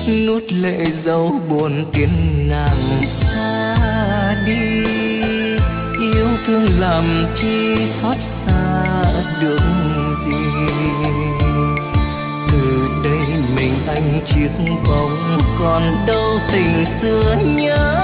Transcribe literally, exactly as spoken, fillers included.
nuốt lệ dấu buồn tiếng nàng xa đi. Yêu thương làm chi xót xa được gì, từ đây mình anh chiếc bóng còn đâu tình xưa nhớ